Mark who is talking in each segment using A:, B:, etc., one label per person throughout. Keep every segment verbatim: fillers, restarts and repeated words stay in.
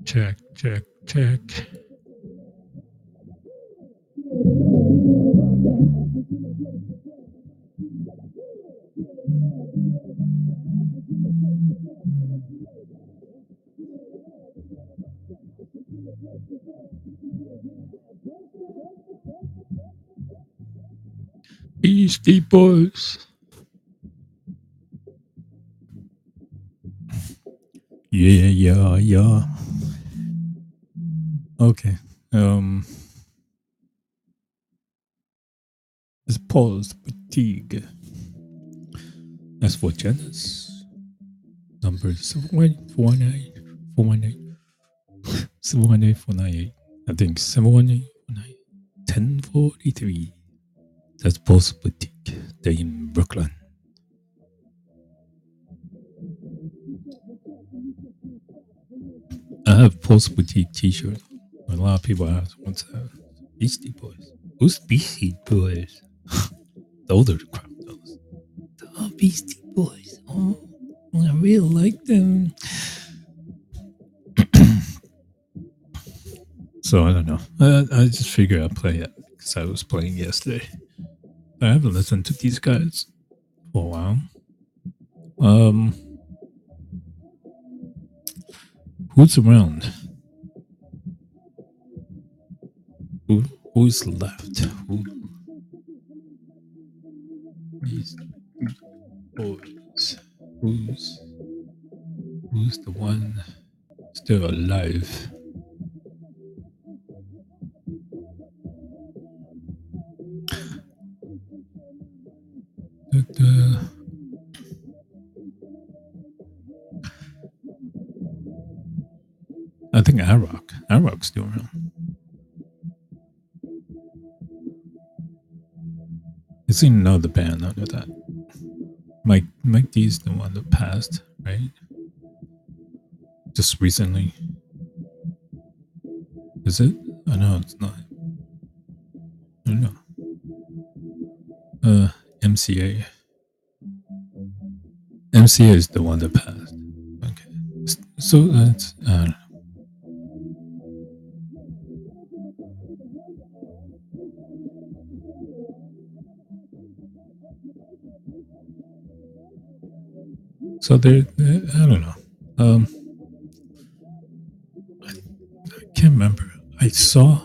A: Check, check, check. Beastie Boys. Yeah, yeah, yeah. Okay. Um, it's Paul's Fatigue. That's for Janice. Number seven one four nine four one eight seven one eight four nine eight. I think seven one eight four nine ten forty three. That's Paul's Boutique. They're in Brooklyn. I have Paul's Boutique t-shirt. A lot of people ask, what's that? Beastie Boys. Who's Beastie Boys? The older crowd knows. Oh, Beastie Boys. Oh, I really like them. So I don't know. Uh, I just figured I'd play it because I was playing yesterday. I haven't listened to these guys for a while. Um, who's around? Who who's left? Who? These boys. Who's who's the one still alive? Da-da. I think Arrock. Arrock's still around. It's in another band under that. Mike Mike D's the one that passed, right? Just recently. Is it? Oh no, it's not. I don't know. Uh M C A. M C A is the one that passed. Okay. So that's I don't know. So there, I don't know. Um, I, I can't remember. I saw,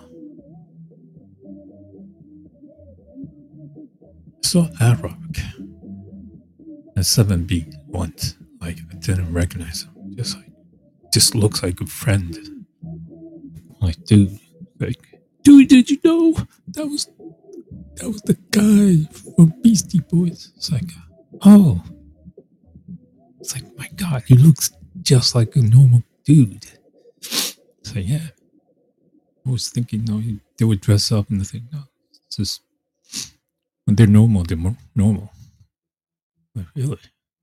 A: I saw Arrock at seven B once. Like I didn't recognize him. Just like, just looks like a friend. Like, dude, like, dude, did you know that was that was the guy from Beastie Boys? It's like, oh, it's like, my God, he looks just like a normal dude. So yeah, I was thinking, no, they would dress up and the thing. No, it's just when they're normal, they're more normal. Like, really?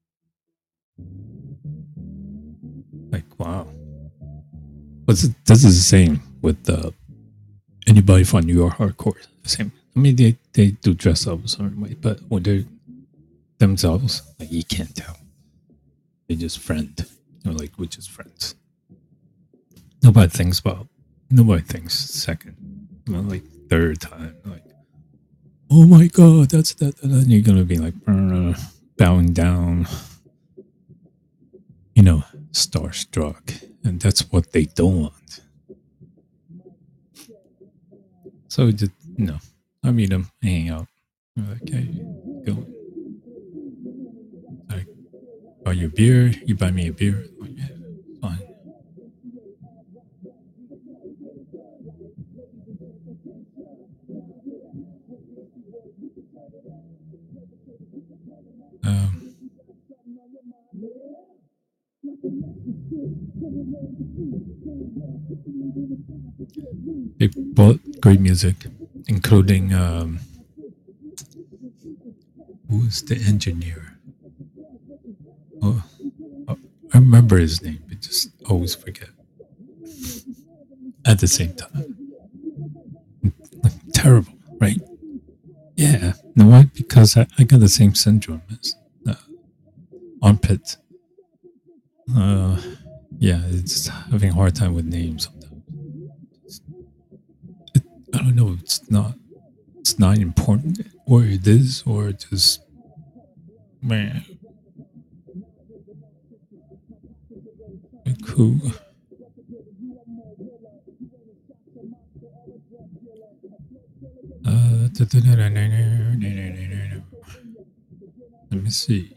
A: Like, wow. But this is the same with uh, anybody from New York hardcore. The same. I mean, they, they do dress up a certain way, but when they're themselves, like, you can't tell. They just friend. You know, like, we're just friends. Nobody thinks about, nobody thinks second, you know, like third time, like, oh my God, that's that. And then you're going to be like, uh, bowing down, you know, starstruck. And that's what they don't want. So, just, you know, I meet them, hang out. I'm like, hey, go. Like, buy you a beer, you buy me a beer. Like, yeah, fine. Um, they bought great music, including um, who was the engineer? Oh, oh, I remember his name, but just always forget. At the same time, like, terrible, right? Yeah, you know why? Because I, I got the same syndrome as uh, armpit. Uh, Yeah, it's having a hard time with names sometimes. It, I don't know. It's not. It's not important, or it is, or just man. Like who? Uh, let me see.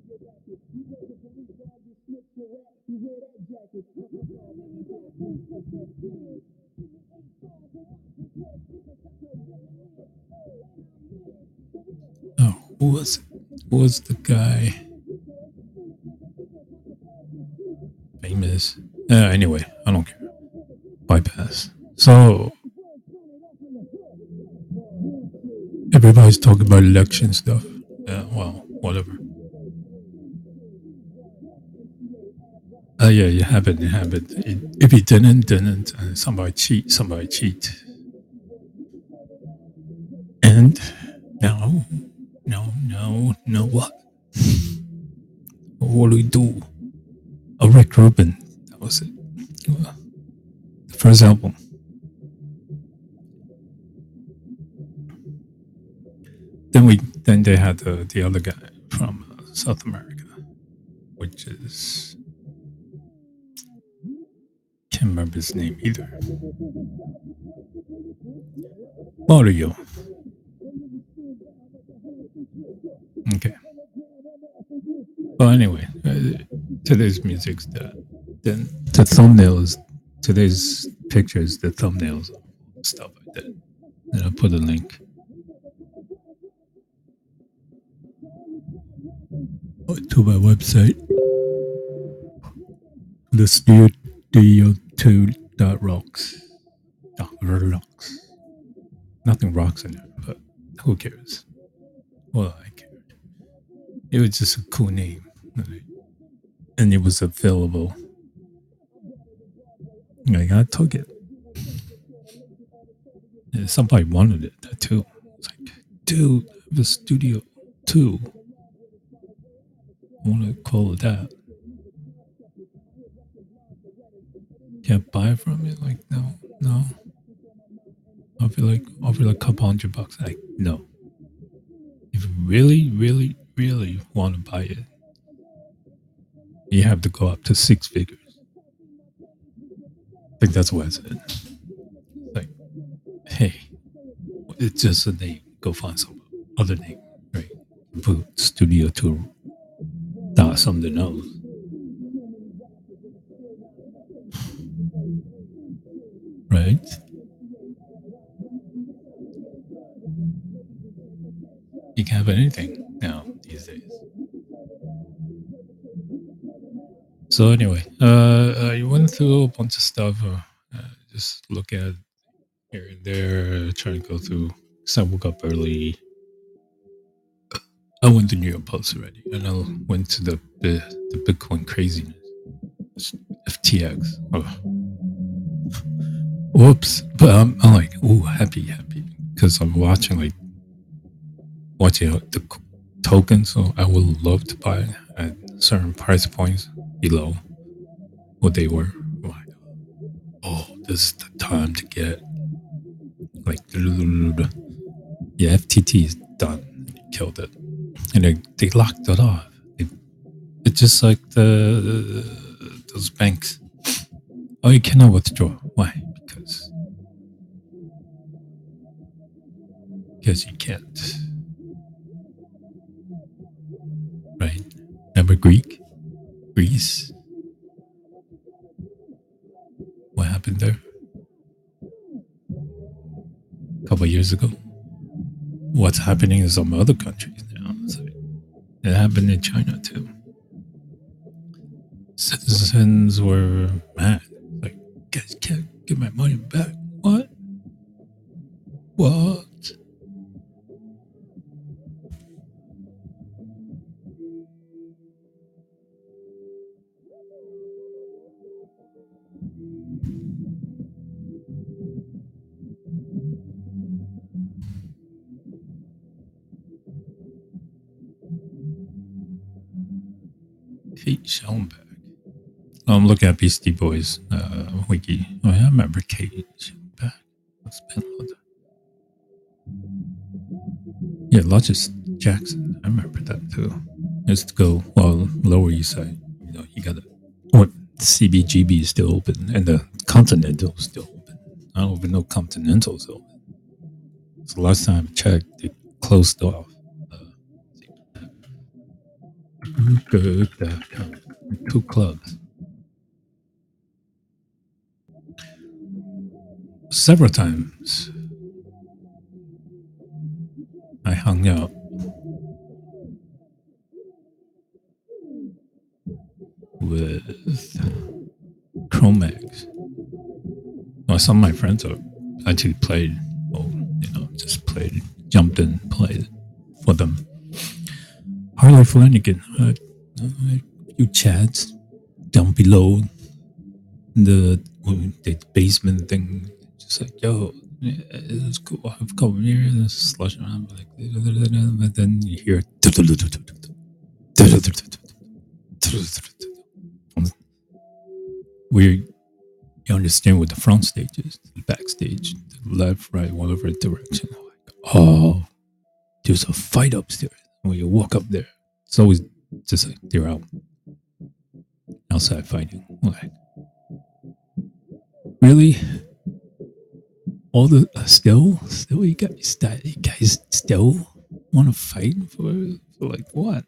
A: Oh, who was it? Who was the guy? Famous. Uh, anyway, I don't care. Bypass. So everybody's talking about election stuff. Yeah, well, whatever. Uh, yeah, you have it, you have it. it if you didn't, didn't. Uh, somebody cheat, somebody cheat. And no, no, no, no, what? What do we do? Oh, Rick Rubin. That was it. The first album. Then we, then they had the, the other guy from uh, South America, which is can't remember his name either. Mario. Okay. Well, anyway, uh, today's music's the then the thumbnails. Today's pictures, the thumbnails, stuff like that. And I'll put a link to my website, the studio two dot rocks. Oh, rocks. Nothing rocks in there, but who cares? Well, I care. It was just a cool name, and it was available. Like I took it. And somebody wanted it too. It's like, dude, the studio two. I want to call it that. Can't buy it from it? Like, no, no. I'll be like, I'll be like a couple hundred bucks. Like, no. If you really, really, really want to buy it, you have to go up to six figures. I think that's what I said. Like, hey, it's just a name. Go find some other name, right? Put Studio Two dot something else. Right? You can have anything now these days. So anyway, uh, I went through a bunch of stuff. Uh, uh, just look at here and there, trying to go through. Because I woke up early. I went to New York Post already, and I went to the the, the Bitcoin craziness, F T X. Oh. Whoops! But I'm, I'm like, ooh, happy, happy, because I'm watching like watching the tokens. So I would love to buy at certain price points below what they were. I'm like, oh, this is the time to get like, yeah, F T T is done. Killed it, and they, they locked it off. It, it's just like the, the those banks. Oh, you cannot withdraw. Why? Because because you can't. Right? Remember Greek, Greece? What happened there? A couple of years ago. What's happening in some other countries now? Like, it happened in China too. Citizens were mad. Like, guys can't get my money back. What? What? Kate Schellenberg. I'm looking at Beastie Boys uh, wiki. Oh, yeah, I remember Cage. Back. Let's spend all that. Yeah, Logis Jackson. I remember that too. Just to go well lower east side. You know, you gotta. What C B G B is still open, and the Continental is still open. I don't even know Continental's open. So last time I checked, they closed off. Uh, good, uh, two clubs. Several times I hung out with Chromax. Well, some of my friends are actually played, or you know, just played, jumped in, played for them. Harley Flanagan, uh, a few chats down below the, the basement thing, just like, yo, it's cool. I've come here and slushing around, like, but then you hear where you understand what the front stage is, the backstage, the left, right, whatever direction. Like, oh, there's a fight upstairs. When you walk up there, it's always just like they're out outside fighting. Like, really? All the uh, still, still, you guys, you guys still want to fight for, for like what?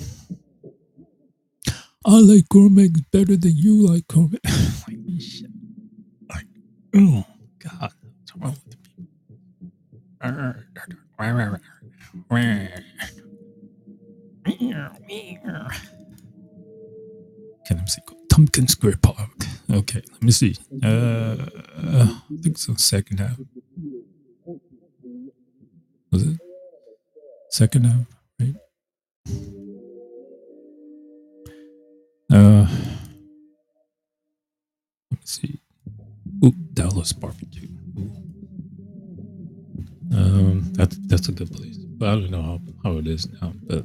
A: I like Cormac better than you like Cormac. Like, shit. Like, oh God, what's wrong with the people? Can I see Tompkins Square Park? Okay, let me see. Uh, I think it's the second half. Was it second half? Right. Uh, let me see. Ooh, Dallas Barbecue. Ooh. Um, that's that's a good place. But I don't know how, how it is now. But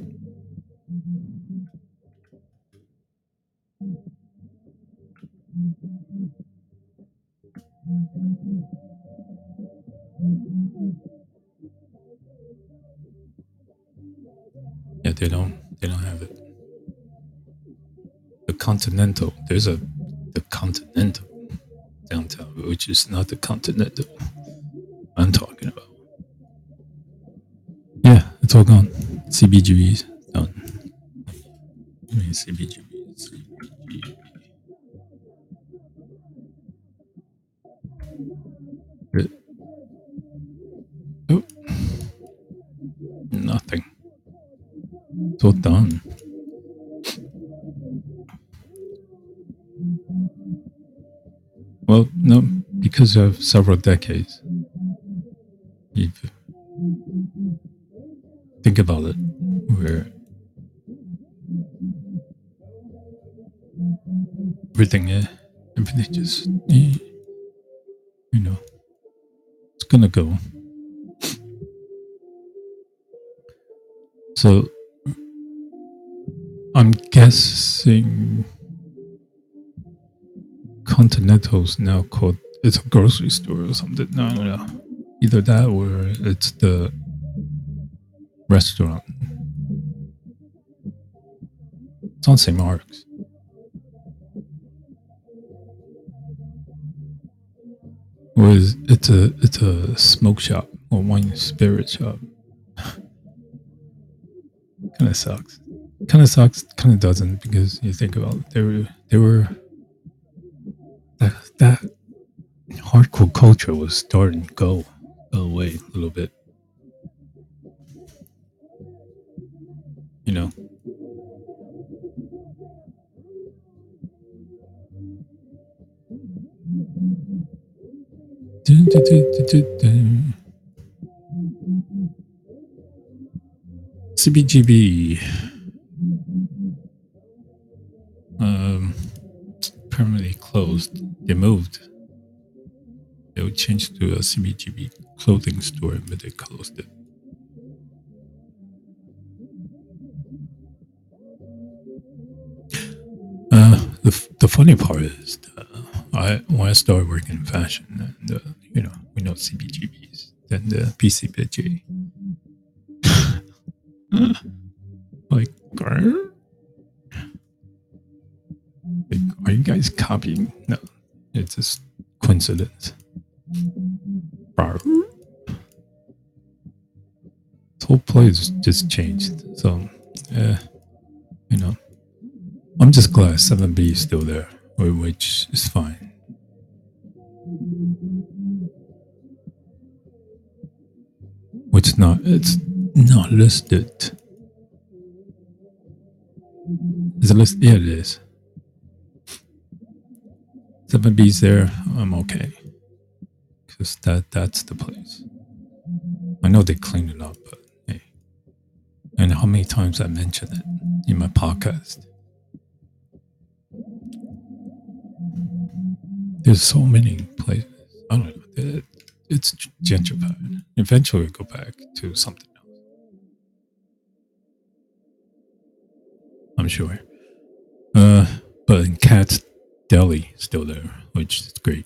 A: yeah, they don't they don't have it. The Continental. There's a the Continental downtown, which is not the Continental I'm talking about. Yeah, it's all gone. C B G B is done. I mean, C B G B. C B G B. Oh, nothing. It's all done. Well, no, because of several decades. You think about it, where everything, uh, everything just, you know, it's gonna go. So, I'm guessing Continental's now called, it's a grocery store or something. No, no, no. Either that or it's the restaurant. It's on Saint Mark's. Or is it's a it's a smoke shop or wine spirit shop. Kind of sucks. Kind of sucks. Kind of doesn't, because you think about it, they were they were that that hardcore culture was starting to go go away a little bit. You know. Dun, dun, dun, dun, dun. C B G B um, permanently closed. They moved. They would change to a C B G B clothing store, but they closed it. Uh, the f- the funny part is, uh, I when I started working in fashion, and uh, you know, we know C B G Bs, then the P C B J, like, are, like, are you guys copying? No, it's just coincidence. Rawr. This whole place just changed. So, uh, you know, I'm just glad seven B is still there, which is fine. Which not, it's not listed. Is it listed? Yeah, it is. seven B's there, I'm okay. Because that, that's the place. I know they cleaned it up, but hey. And how many times I mentioned it in my podcast. There's so many places. I don't know. It, it's gentrified. Eventually, we'll go back to something else. I'm sure. Uh, but in Cat's Deli, still there, which is great.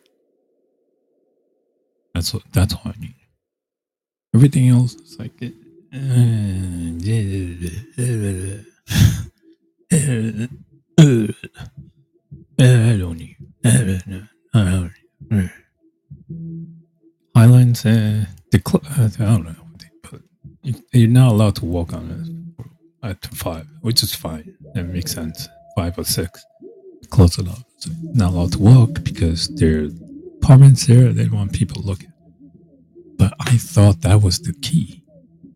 A: That's what, that's all I need. Everything else is like, uh, I don't need. I don't need. Highlands, uh, the cl- uh, I don't know what they put. You, you're not allowed to walk on it at five, which is fine. It makes sense. Five or six, close enough. So not allowed to walk because there are apartments there. They don't want people looking. But I thought that was the key.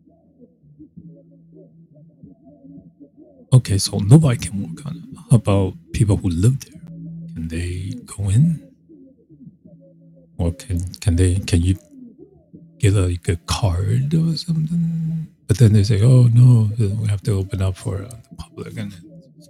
A: Okay, so nobody can walk on it. How about people who live there? Can they go in? Or can can they can you get a, like a card or something? But then they say, "Oh no, we have to open up for uh, the public," and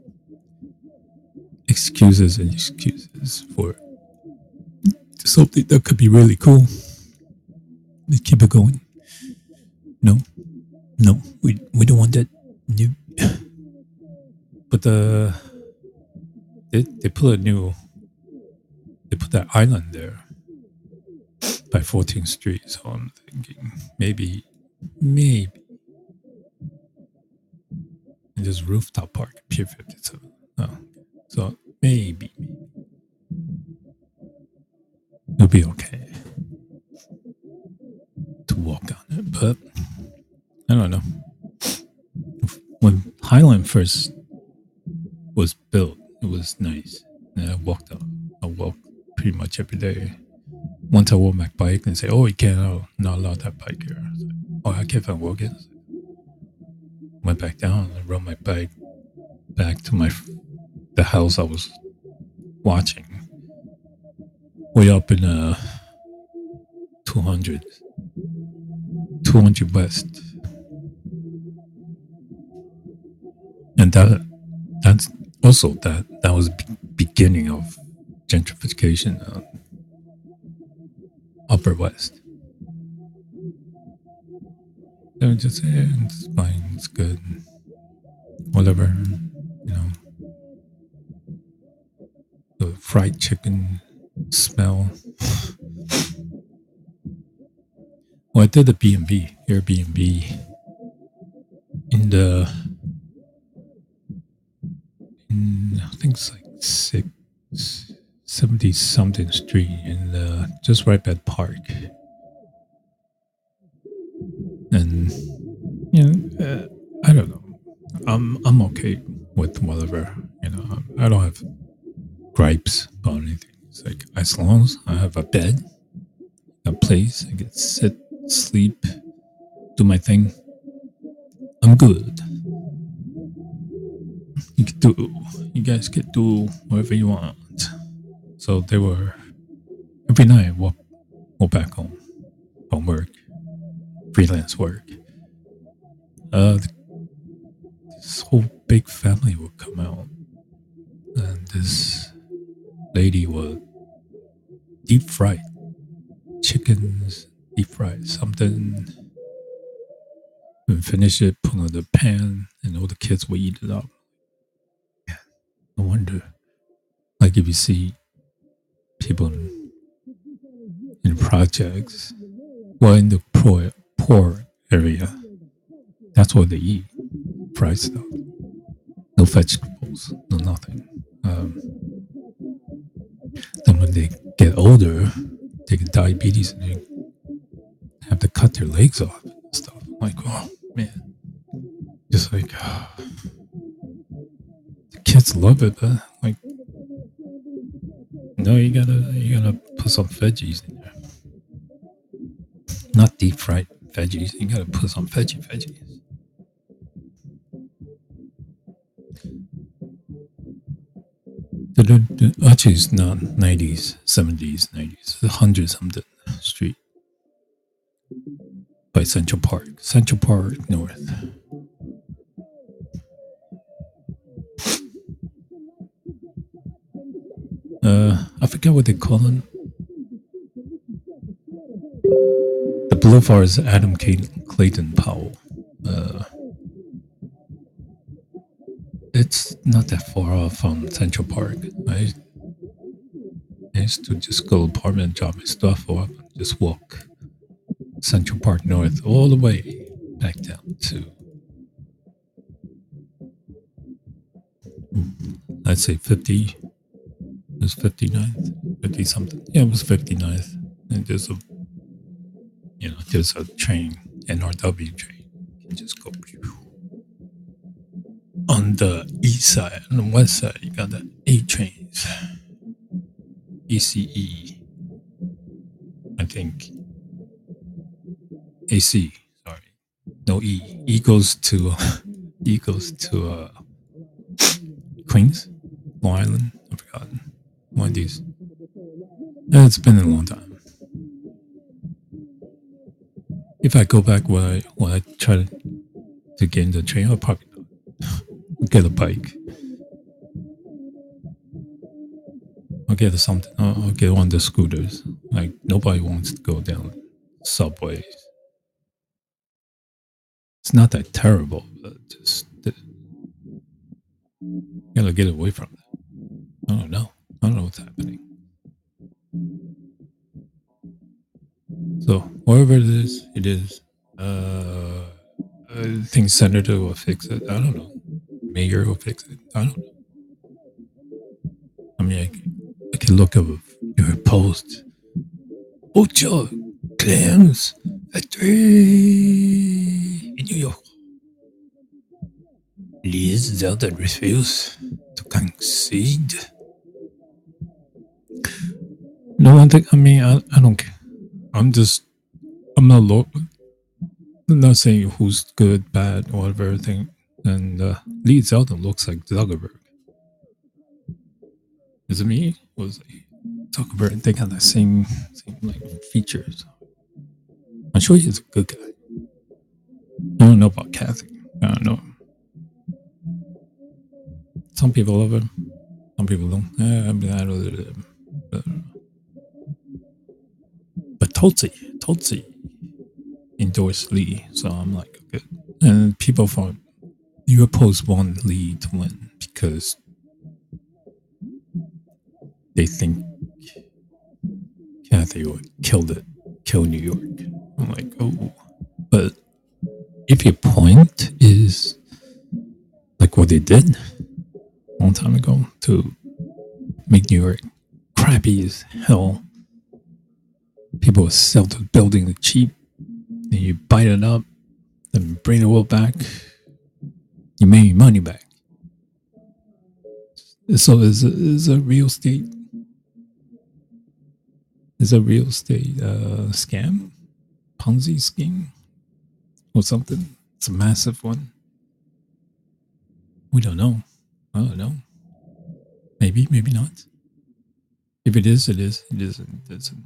A: excuses and excuses for something that could be really cool. They keep it going. No, no, we we don't want that. No. But the uh, they they put a new they put that island there by fourteenth Street. So I'm thinking maybe maybe and just rooftop park Pier fifty-seven. Oh, so maybe maybe it'll be okay to walk on it, but I don't know. When Highland first was built, it was nice. And I walked up. I walked pretty much every day. Once I walked my bike and say, "Oh, you can't, oh, not allowed that bike here." I was like, "Oh, I can't find walk it." Went back down and rode my bike back to my the house I was watching. Way up in uh two hundred, two hundred West, and that that's also that that was the beginning of gentrification, uh, Upper West. They would just say, yeah, it's fine, it's good, whatever, you know. The fried chicken smell. Well, I did a B and B, Airbnb, in the, in, I think it's like six, seventy something street, in the, just right by the park. And, you know, uh, I don't know. I'm, I'm okay with whatever, you know, I don't have gripes about anything. It's like, as long as I have a bed, a place, I can sit, sleep, do my thing, I'm good. You can do, you guys can do whatever you want. So they were, every night I walk, walk back home from work, freelance work. Uh, this whole big family would come out, and this lady would deep fry chickens, deep fry something, and finish it, put it in the pan, and all the kids would eat it up. Yeah, no wonder Like if you see people in, in projects, well, in the poor, poor area, that's what they eat, fried stuff. No vegetables, no nothing. Um, then when they get older, they get diabetes and they have to cut their legs off and stuff. Like, oh man, just like uh, the kids love it, but like, no, you gotta you gotta put some veggies in there, not deep fried veggies. You gotta put some veggie veggies. The, the, the, actually, it's not nineties, seventies, nineties, one hundred something street by Central Park, Central Park North. Uh, I forget what they call it. The boulevard is Adam Clayton Powell. Uh, it's not that far off from Central Park. I, I used to just go apartment, drop my stuff off, and just walk Central Park North all the way back down to, I'd say fifty. It was fifty-ninth, fifty something. Yeah, it was fifty-ninth. And there's a, you know, there's a train, N R W train. You can just go. On the east side, on the west side, you got the A trains. E C E. I think. A C, sorry. No E. E goes to, E goes to uh, Queens, Long Island. I've forgotten. One of these. It's been a long time. If I go back when I when I try to, to get in the train, I'll probably get a bike. I'll get something. I'll, I'll get one of the scooters. Like nobody wants to go down subways. It's not that terrible, but just uh, you gotta get away from that. I don't know. I don't know what's happening. So whatever it is, it is. Uh, I think senator will fix it. I don't know. Mayor will fix it. I don't know. I mean, I, I can look up your post. Ocho claims victory in New York. Liz Zeldin refused to concede. No one think. I mean, I, I don't care. I'm just. I'm not low. I'm not saying who's good, bad, or whatever thing. And uh, Lee Zeldin looks like Zuckerberg. Is it me? Was it Zuckerberg? They got the same, same like features. I'm sure he's a good guy. I don't know about Kathy. I don't know. Some people love him. Some people don't. Eh, I mean, I don't know. But Tulsi, Tulsi endorsed Lee, so I'm like, good. And people from you oppose want Lee to win because they think Kathy would kill it, kill New York. I'm like, oh, but if your point is like what they did a long time ago to make New York crappy as hell, people would sell the building cheap, then you bite it up, then bring the world back, you make your money back. So is is a real estate is a real estate uh, scam, Ponzi scheme, or something? It's a massive one. We don't know. I don't know. Maybe, maybe not. If it is, it is. It isn't. It isn't.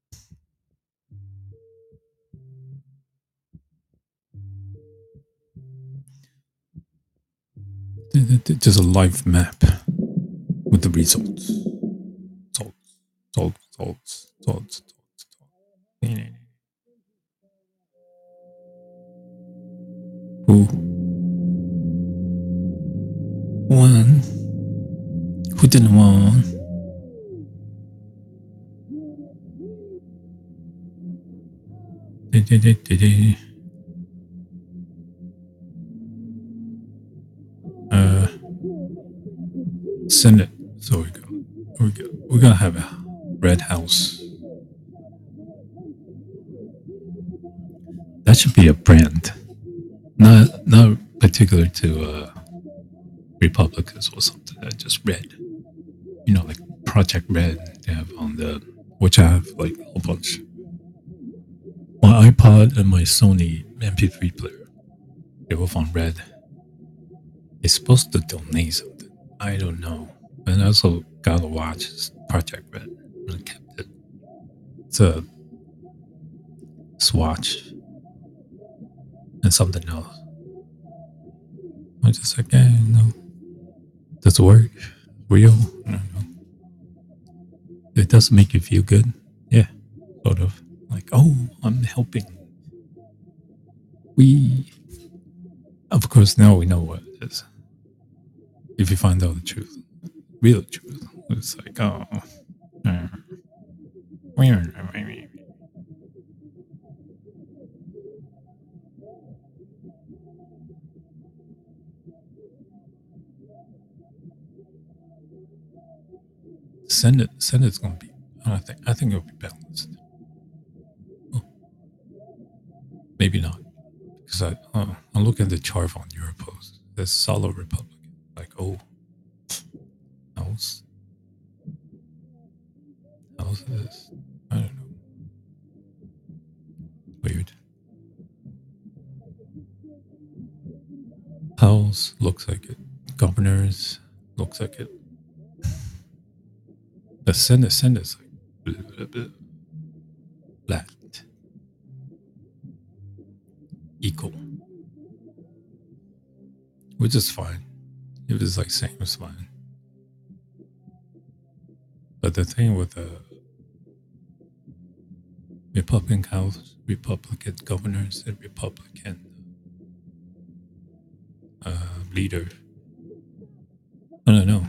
A: There's a live map with the results. Results, results, results, results, results. Who won? Who didn't won? Uh, send it. So we go. We go. We're gonna have a red house. That should be a brand, not not particular to uh, Republicans or something. That just red. You know, like Project Red. They have on the which I have like a whole bunch. My iPod and my Sony M P three player. They both on red. They're supposed to donate something. I don't know. And I also got a watch, Project Red. I kept it. It's a Swatch and something else. I just like, eh, no. Does it work? Real? I don't know. It does make you feel good. Yeah, sort of. Like, oh, I'm helping. We, of course, now we know what it is. If you find out the truth, real truth, it's like, oh, uh, Send it. Send it's gonna be. I think. I think it'll be balanced. Oh, maybe not, because I. Uh, I'm looking at the chart on Europost. There's solid Republican. Like, oh, how's how's this? I don't know. Weird. House looks like it. Governors looks like it. The Senate. Senate's like blah, blah, blah. Flat. Equal. Which is fine. If it's like same, it's fine. But the thing with the Republican House, Republican governors, and Republican uh, leader, I don't know.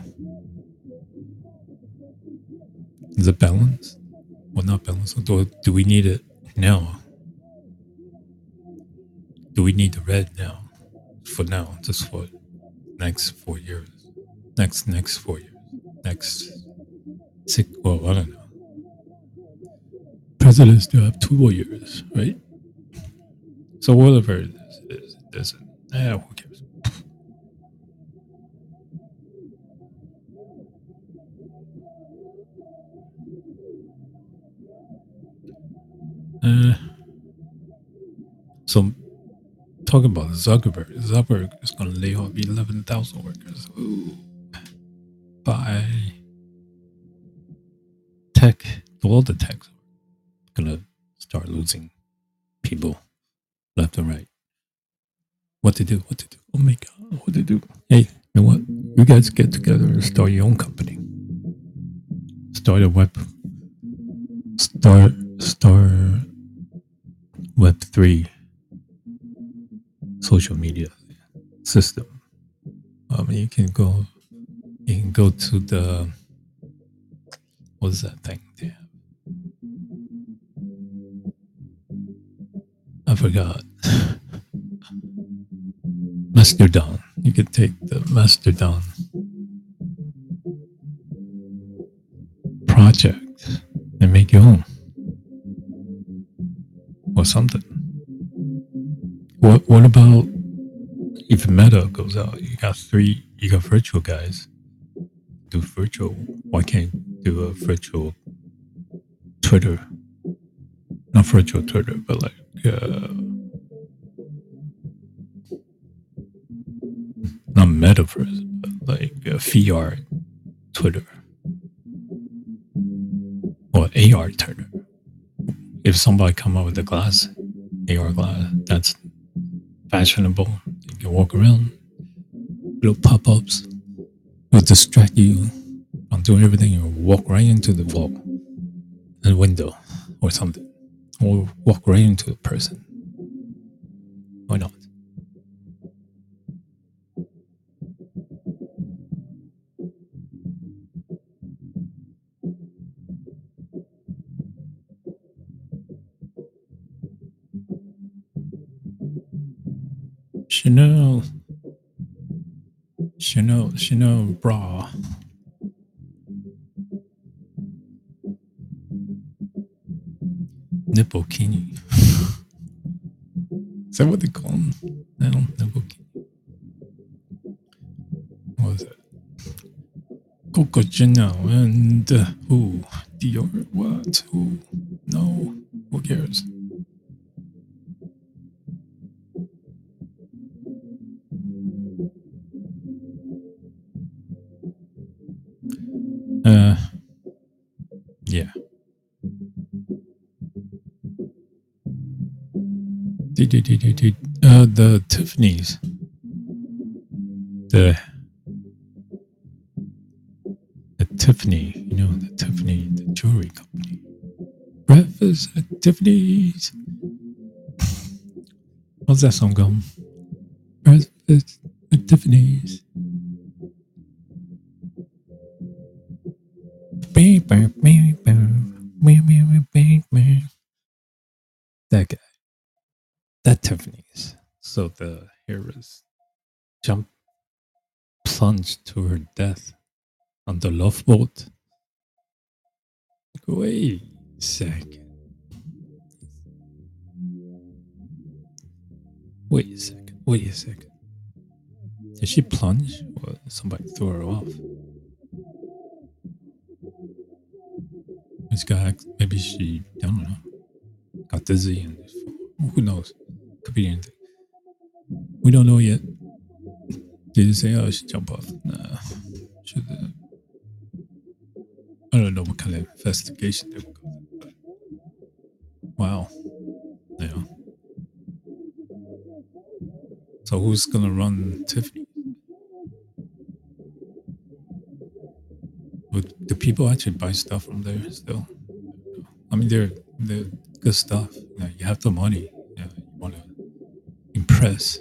A: Is it balanced? Well, not balanced. Do, do we need it now? Do we need the red now? For now, just for next four years. Next next four years. Next six. Well, I don't know. Presidents still have two more years, right? So whatever it is, it is. It doesn't. Eh, who cares? Uh, so talking about Zuckerberg, Zuckerberg is going to lay off eleven thousand workers. Ooh. By tech, all the techs are going to start losing people left and right. What to do? What to do? Oh my God, what to do? Hey, you know what? You guys get together and start your own company. Start a web. Start, start Web three social media system. Um, you can go, you can go to the, what's that thing? Yeah. I forgot. Mastodon. You can take the Mastodon project and make your own or something. What What about if Meta goes out? You got three. You got virtual guys. Do virtual. Why can't you do a virtual Twitter? Not virtual Twitter, but like uh, not metaverse, but like uh, V R Twitter or A R Twitter. If somebody come up with a glass, A R glass, that's fashionable. You can walk around, little pop ups will distract you from doing everything. You walk right into the wall, a window, or something, or walk right into a person. Why not? Chanel, Chanel, Chanel bra. Nipple kini. Is that what they call them? No, nipple kini. What was it? Coco Chanel and uh, who? Dior? What? Who? No. Who cares? Uh, yeah. Did, did, did, did, uh, the Tiffany's. The the Tiffany, you know, the Tiffany, the jewelry company. Breakfast at Tiffany's. How's that song going? Breakfast at Tiffany's. That guy. That Tiffany's. So the heroes jump, plunged to her death on the love boat. Wait a second. Wait a second. Wait a second. Did she plunge or somebody threw her off? This guy, maybe she, I don't know, got dizzy and who knows? Could be anything. We don't know yet. Did you say, oh, she jumped off? Nah. Should, uh, I don't know what kind of investigation they would go through, but wow. Yeah. So who's gonna run Tiffany? Would do people actually buy stuff from there still? I mean, they're they're good stuff. You know, you have the money. You know, you want to impress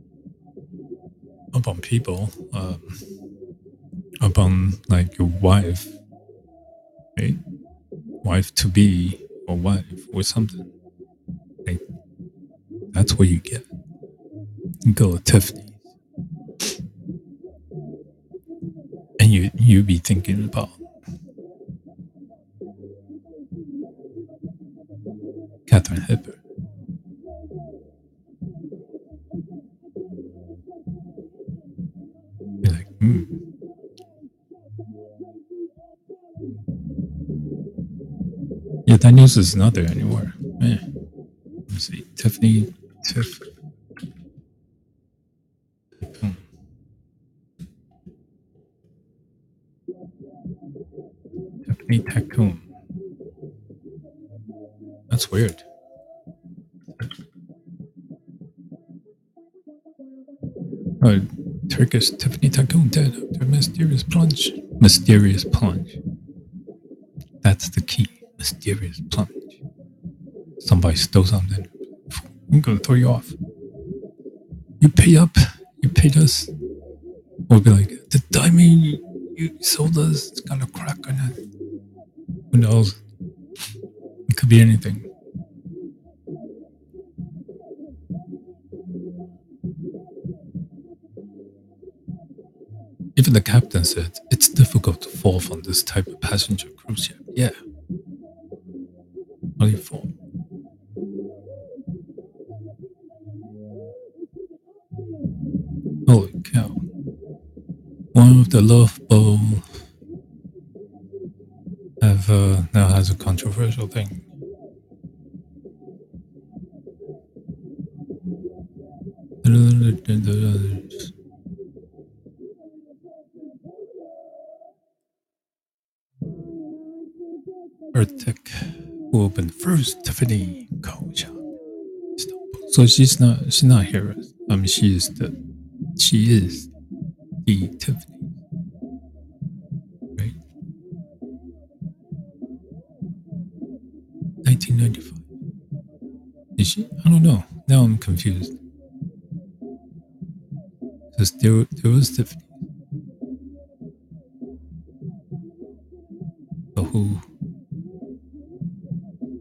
A: upon people, um, upon like your wife, right? Wife to be or wife or something. Like, that's what you get. You go to Tiffany's. And you you be thinking about Katharine Hepburn. You're like, hmm. Yeah, that news is not there anymore. Man. Let me see. Tiffany Tiff. Hmm. Tiffany Tacoon. That's weird. Oh, Turkish Tiffany Tacoon dead after mysterious plunge. Mysterious plunge. That's the key. Mysterious plunge. Somebody stole something. I'm gonna throw you off. You pay up. You paid us. We'll be like, the diamond you, you sold us, it's got a crack on it. Who knows? It could be anything. Even the captain said it's difficult to fall from this type of passenger cruise ship. Yeah. How do you fall? Holy cow. One of the Love Bowl have uh, now has a controversial thing. Earthtech who opened first Tiffany Co shop. So she's not she's not here. I mean she is the she is the Tiffany. Right? nineteen ninety-five. Is she? I don't know. Now I'm confused. Because there, there was Tiffany. So who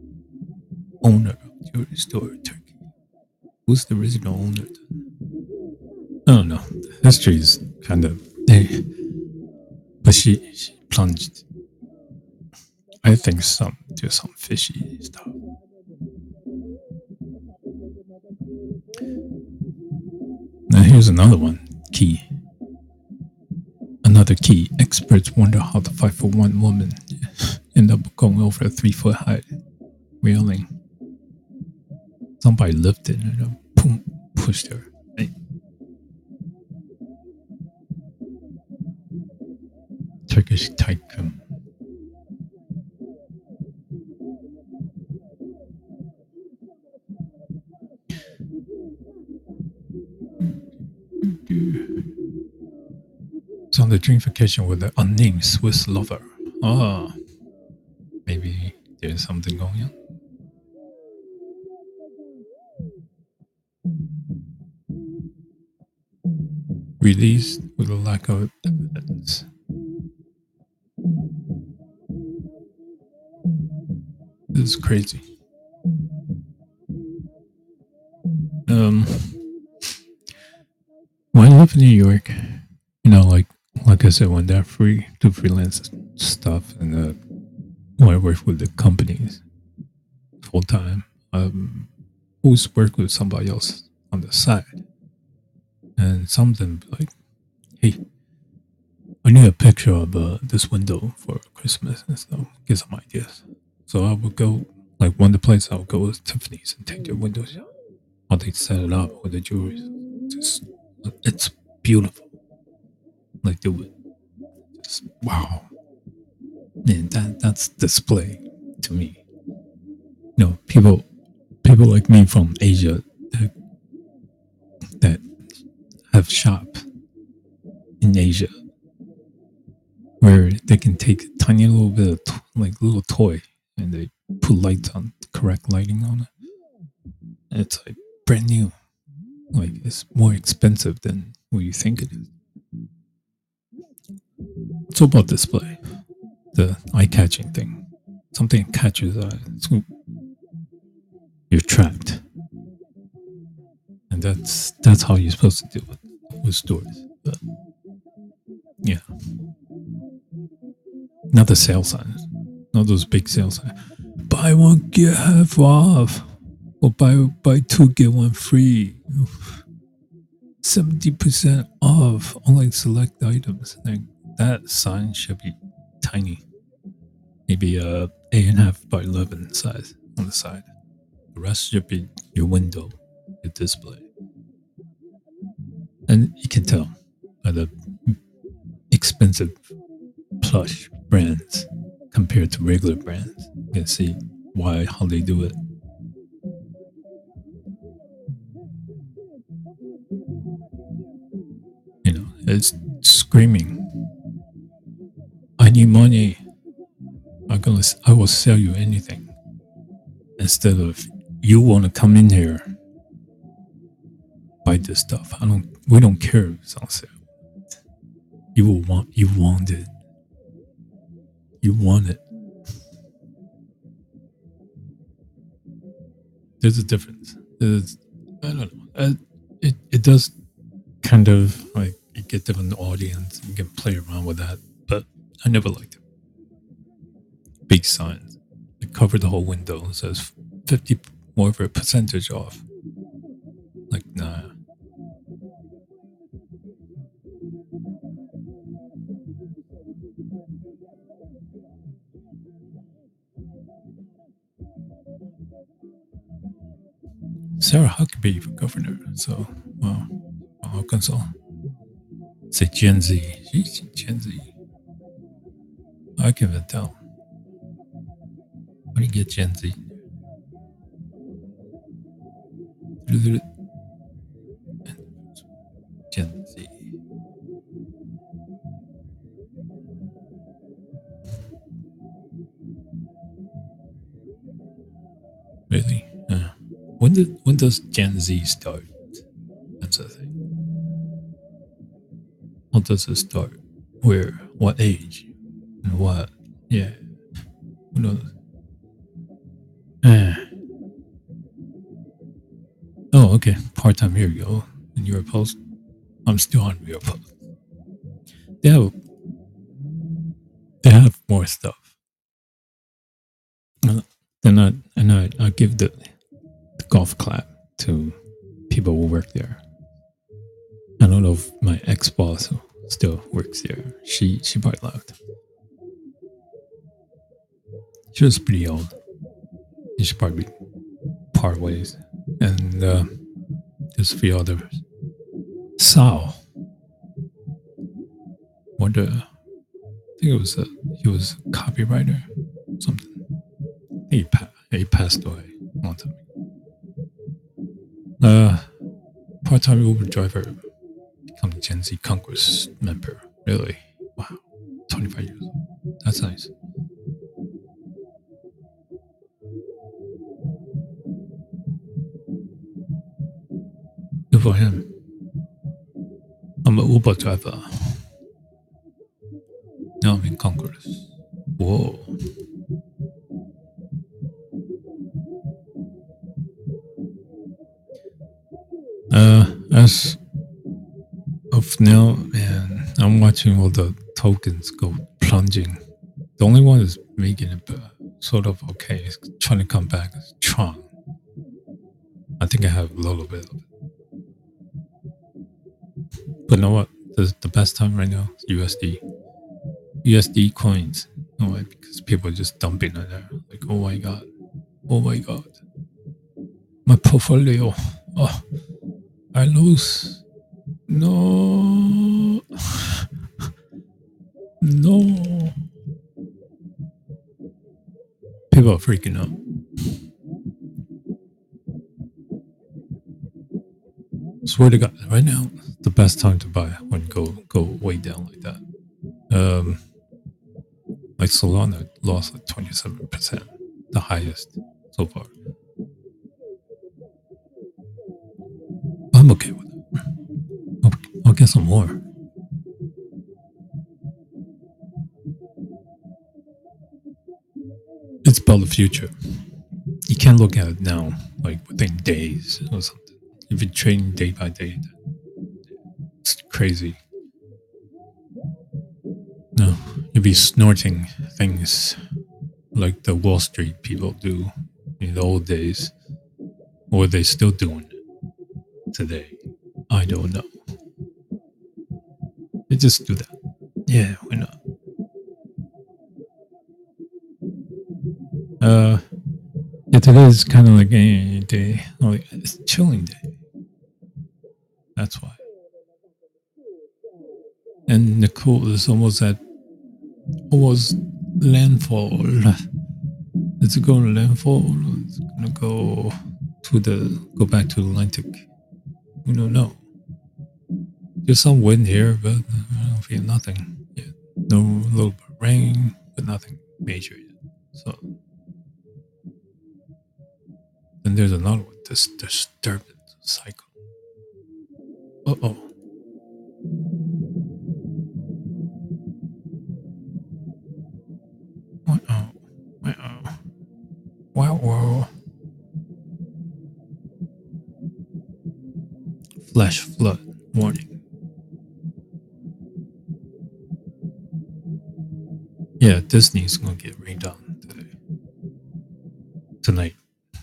A: owner of jewelry store Turkey? Who's the original owner? I don't know. History is kind of, eh, but she, she plunged. I think some do some fishy stuff. Now here's another one. Key. Another key. Experts wonder how the five foot one woman ended up going over a three foot high railing. Somebody lifted it and boom, pushed her. Hey. Turkish tycoon. It's on the dream vacation with an unnamed Swiss lover. Ah, maybe there's something going on. Released with a lack of evidence. This is crazy. Um, when I live in New York, you know, like like I said, when they're free to freelance stuff, and uh, when I work with the companies full time, um, always work with somebody else on the side, and some of them be like, "Hey, I need a picture of uh, this window for Christmas and stuff. Get some ideas." So I would go, like one of the places I would go is Tiffany's and take their windows out. How they set it up with the jewelry. Just, it's beautiful. Like they would just, wow. Man, that that's display to me. You know, people people like me from Asia that, that have shop in Asia where they can take a tiny little bit of to- like little toy and they put lights on, correct lighting on it. And it's like brand new. Like it's more expensive than what you think it is. It's all about display, the eye-catching thing. Something catches eye, so you're trapped, and that's that's how you're supposed to do it with stores. But yeah, not the sale signs, not those big sale signs. Buy one get half off, or buy buy two get one free. Seventy percent off on like select items. Like that sign should be tiny, maybe a eight and a half by eleven size on the side. The rest should be your window, your display, and you can tell by the expensive plush brands compared to regular brands. You can see why how they do it. You know, it's screaming. I need money. I'm gonna. I will sell you anything. Instead of you want to come in here, buy this stuff. I don't. We don't care if it's on sale. You will want. You want it. You want it. There's a difference. There's, I don't know. Uh, it it does kind of like you get different audience. You can play around with that, but I never liked it. Big signs. It covered the whole window. It says fifty more of a percentage off. Like nah. Sarah Huckabee for governor. So wow, Arkansas. Say Gen Z. She's Gen Z. I can even tell. How do you get Gen Z? Gen Z. Really? Uh, when did when does Gen Z start? That's the thing. How does it start? Where? What age? And what? Yeah. Who knows? Uh, oh, okay. Part time. Here you go. In your post. I'm still on Real Pub. They have they have more stuff. Uh, Then I and I, I give the, the golf clap to people who work there. I don't know if my ex boss still works there. She she probably left. She was pretty old. She should probably part ways. And uh, there's a few others. Sao. What the? I think it was a he was a copywriter, something. I think he, pa- he passed away a long time ago. Uh, part-time Uber driver become Gen Z Congress member. Really? Wow. twenty-five years old. That's nice. Good for him. I'm an Uber driver. Now I'm in Congress. Whoa. Uh, as of now, man, I'm watching all the tokens go plunging. The only one is making it uh, sort of okay. It's trying to come back is Tron. I think I have a little bit of it. But you know what? The, the best time right now is U S D. U S D coins. You know why? Because people are just dumping in there. Like, oh my god. Oh my god. My portfolio. Oh, I lose. No. No. People are freaking out. Swear to God, right now, the best time to buy when go go way down like that. Um, like Solana lost like twenty-seven percent, the highest so far. I'm okay with it. I'll, I'll get some more. It's about the future. You can't look at it now, like within days or something. If you're trading day by day, it's crazy. No, you'd be snorting things like the Wall Street people do in the old days, or they still doing it today. I don't know. They just do that. Yeah, why not? Uh, yeah, today is kind of like a day, like it's a chilling day. That's why. And Nicole is almost at almost landfall. Is it going to landfall? Or is it gonna go to the go back to Atlantic? We don't know. There's some wind here, but I don't feel nothing yet. No little bit of rain, but nothing major yet. So then there's another one. This disturbance cycle. Uh oh. What oh? What oh? Wow, whoa. Flash flood warning. Yeah, Disney's gonna get rained on today. Tonight.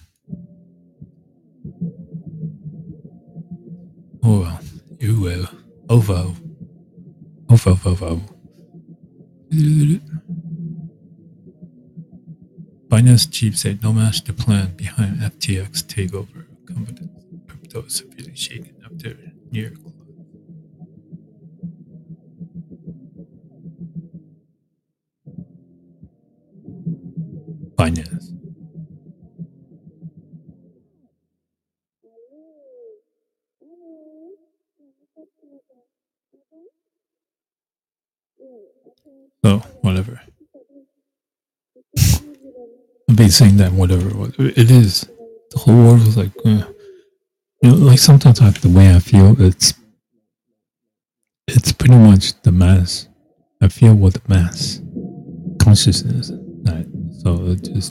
A: Oh well. You will. Oh well. Oh well, oh well. Binance chief said no master plan behind F T X takeover. Confidence crypto is severely shaken after near close. Binance. So whatever. I've been saying that whatever. whatever. It is. The whole world is like, uh, you know, like sometimes I, the way I feel, it's it's pretty much the mass. I feel what the mass consciousness, right? So it just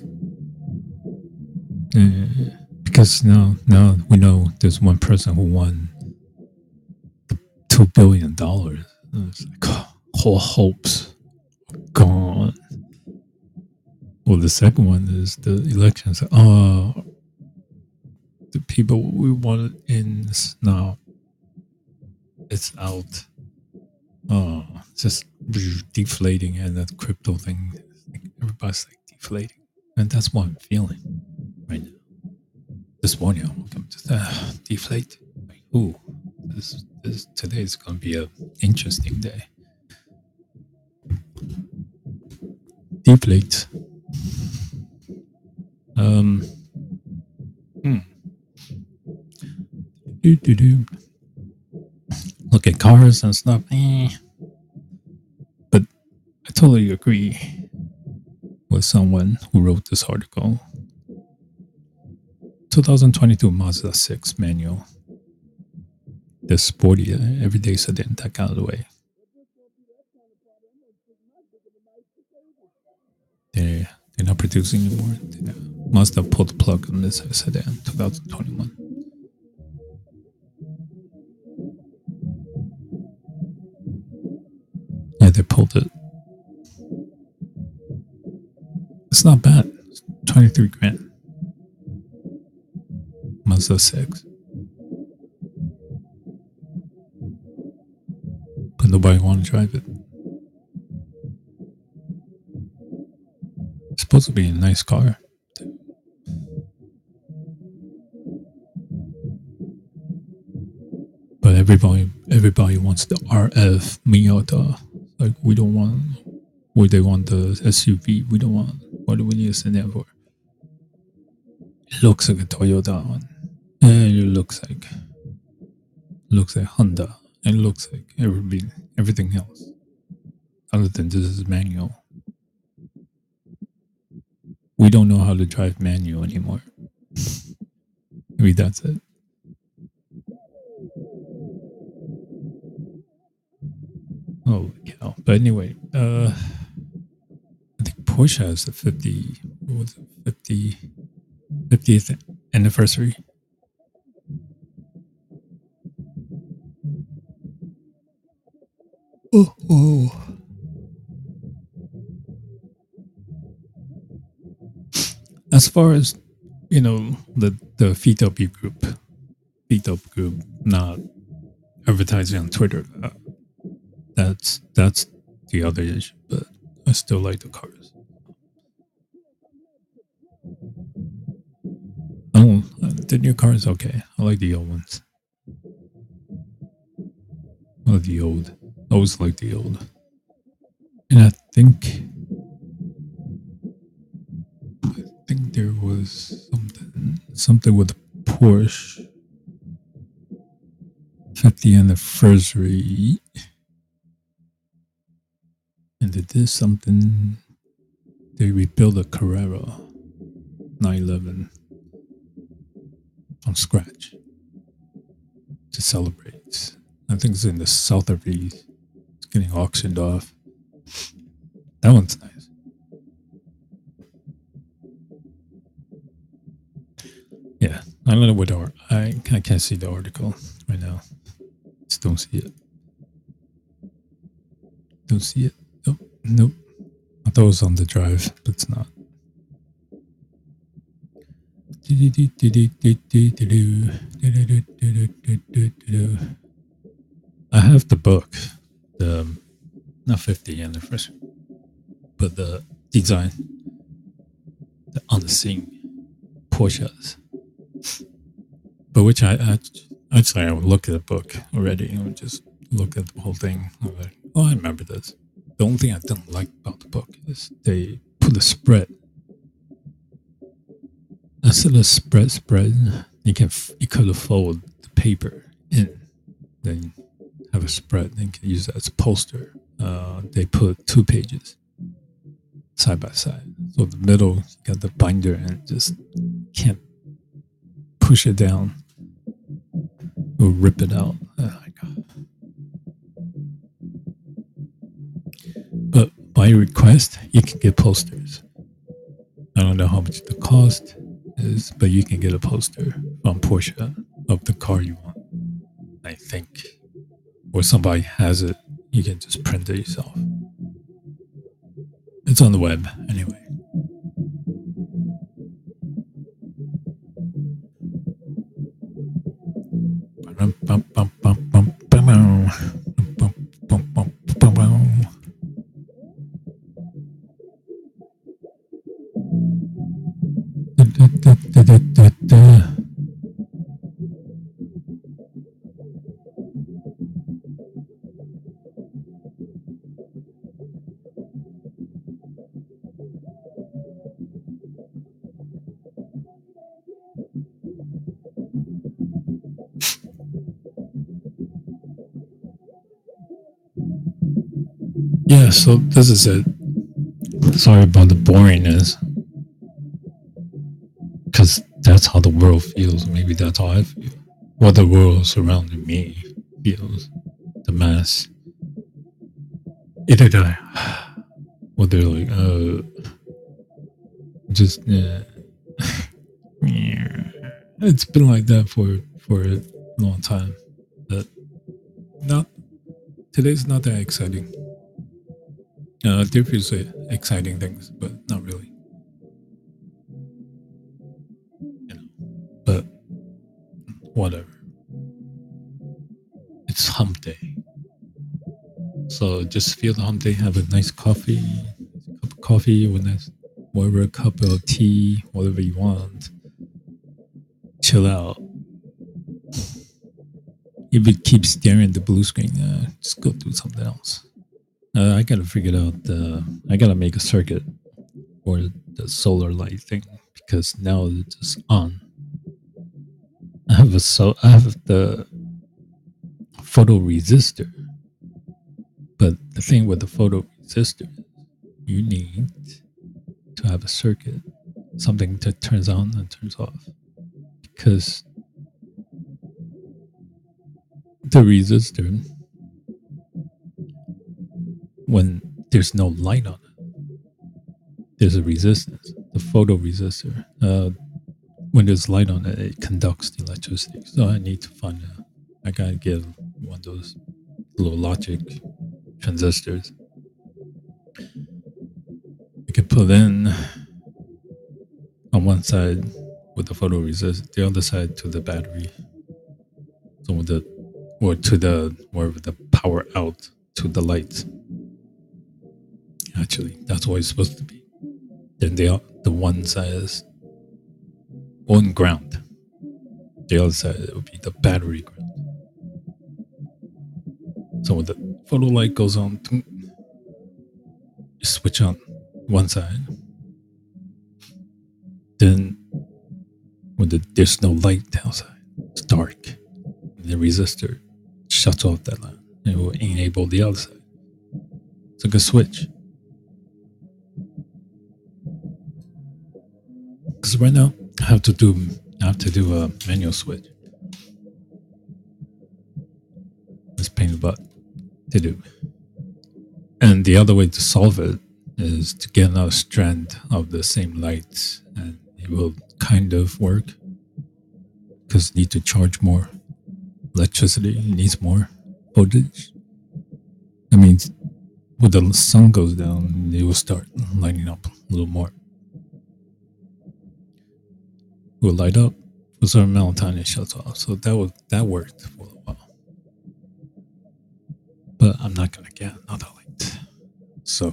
A: uh, because now now we know there's one person who won the two billion dollars. It's like oh, whole hopes gone. Well, the second one is the elections. Oh, the people we wanted in now, it's out. Oh, just deflating, and that crypto thing, like everybody's like deflating, and that's what I'm feeling right now. This morning, I woke up just uh, deflate. Like, ooh, this, this today is going to be an interesting day. Deflate. Um. Hmm. Do do do. Look at cars and stuff. Eh. But I totally agree with someone who wrote this article. twenty twenty-two Mazda six manual. The sporty uh, everyday sedan, take out of the way. They're, they're not producing anymore. They must have pulled the plug on this sedan, twenty twenty-one. Yeah, they pulled it. It's not bad. It's twenty-three grand. Mazda six. But nobody want to drive it. It's supposed to be a nice car. But everybody everybody wants the R F Miata. Like, we don't want, or they want the S U V. We don't want, what do we need a sedan for? It looks like a Toyota one. And it looks like, looks like Honda. It looks like everything, everything else. Other than this is manual. We don't know how to drive manual anymore. Maybe that's it. Oh cow! But anyway, uh, I think Porsche has the fifty. What was it? fifty, fiftieth anniversary. Oh, oh. As far as you know, the the V W group, V W group, not advertising on Twitter. Uh, that's that's the other issue. But I still like the cars. Oh, the new car is okay. I like the old ones. I like the old. I always like the old. And I think, I think there was something, something with Porsche fiftieth anniversary, and they did something. They rebuilt a Carrera nine eleven from scratch to celebrate. I think it's in the south of East. It's getting auctioned off. That one's nice. Yeah, I don't know what the I I can't see the article right now. Just don't see it. Don't see it. Nope. Nope. I thought it was on the drive, but it's not. I have the book, the not fifty anniversary, but the design the, on the scene Porsches. But which I, I actually I would look at the book already and would just look at the whole thing. I'm like, oh, I remember this. The only thing I didn't like about the book is they put a spread. Instead of spread spread, you can you could have folded the paper in, then have a spread and can use that as a poster. Uh, they put two pages side by side. So the middle, you got the binder and just can't push it down or rip it out. Oh my God. But by request, you can get posters. I don't know how much the cost is, but you can get a poster from Porsche of the car you want. I think or somebody has it, you can just print it yourself. It's on the web anyway. Yeah, so this is it. Sorry about the boringness. Because that's how the world feels. Maybe that's how I feel. What the world surrounding me feels. The mass. Either that, or they're like, uh, just, yeah. It's been like that for, for a long time. But not, today's not that exciting. Uh, there feels exciting things, but not really. You know, but whatever. It's hump day. So just feel the hump day, have a nice coffee, cup of coffee, with nice, whatever, a cup of tea, whatever you want. Chill out. If you keep staring at the blue screen, uh, just go do something else. Uh, I gotta figure out the. I gotta make a circuit for the solar light thing because now it's just on. I have a so I have the photoresistor, but the thing with the photoresistor, you need to have a circuit, something that turns on and turns off, because the resistor, when there's no light on it, there's a resistance. The photoresistor, uh, when there's light on it, it conducts the electricity. So I need to find a, I gotta get one of those little logic transistors. I can put in on one side with the photoresist, the other side to the battery. So with the, or to the, wherever the power out to the lights. Actually, that's what it's supposed to be. Then the the one side is on ground. The other side it would be the battery ground. So when the photo light goes on, you switch on one side. Then when the, there's no light outside, it's dark. The resistor shuts off that light and it will enable the other side. It's like a switch. Because right now I have to do I have to do a manual switch. It's pain in the butt to do. And the other way to solve it is to get another strand of the same light, and it will kind of work. Because you need to charge more electricity, it needs more voltage. That means when the sun goes down, it will start lighting up a little more. It will light up for a certain amount of time, it shuts off. So that was that worked for a while. But I'm not gonna get another light. So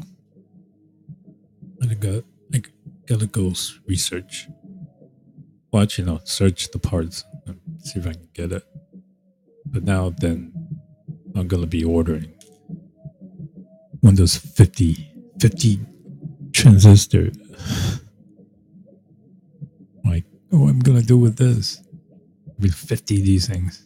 A: I got I gotta go research. Well, actually, no, search the parts and see if I can get it. But now then I'm gonna be ordering Windows fifty, fifty transistor. Like, oh, I'm gonna do with this with fifty of these things.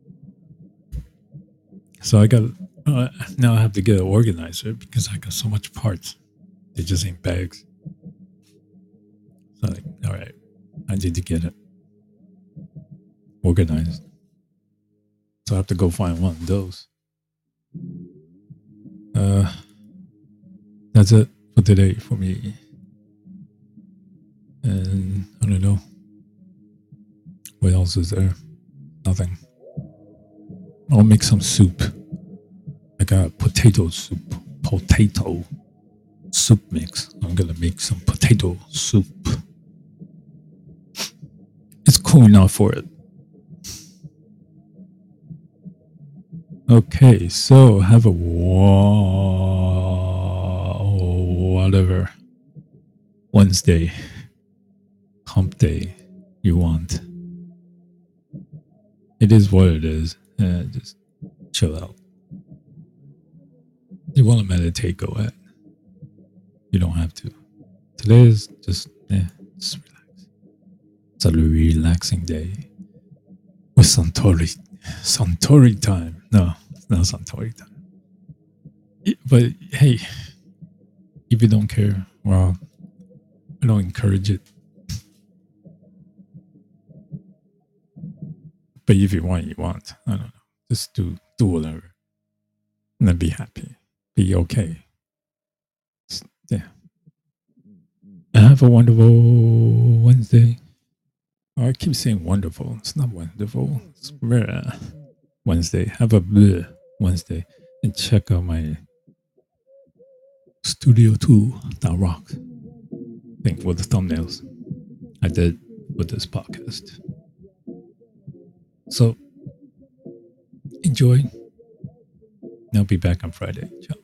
A: So I got uh, now I have to get an organizer because I got so much parts. They just ain't bags. So like, all right, I need to get it organized. So I have to go find one of those. Uh, that's it for today for me. And I don't know. What else is there? Nothing. I'll make some soup. got potato soup, potato soup mix. I'm gonna make some potato soup. It's cool enough for it. Okay, so have a whatever Wednesday, hump day you want. It is what it is. Uh, just chill out. You want to meditate, go ahead. You don't have to. Today is just, yeah, just relax. It's a relaxing day with Suntory. Suntory time. No, it's not Suntory time. But hey, if you don't care, well, I don't encourage it. But if you want, you want. I don't know. Just do do whatever. And then be happy. Be okay. Yeah. Have a wonderful Wednesday. Oh, I keep saying wonderful. It's not wonderful. It's rare. Wednesday. Have a bleh Wednesday. And check out my Studio two dot rock thing with the thumbnails I did with this podcast. So enjoy. I'll be back on Friday. Ciao.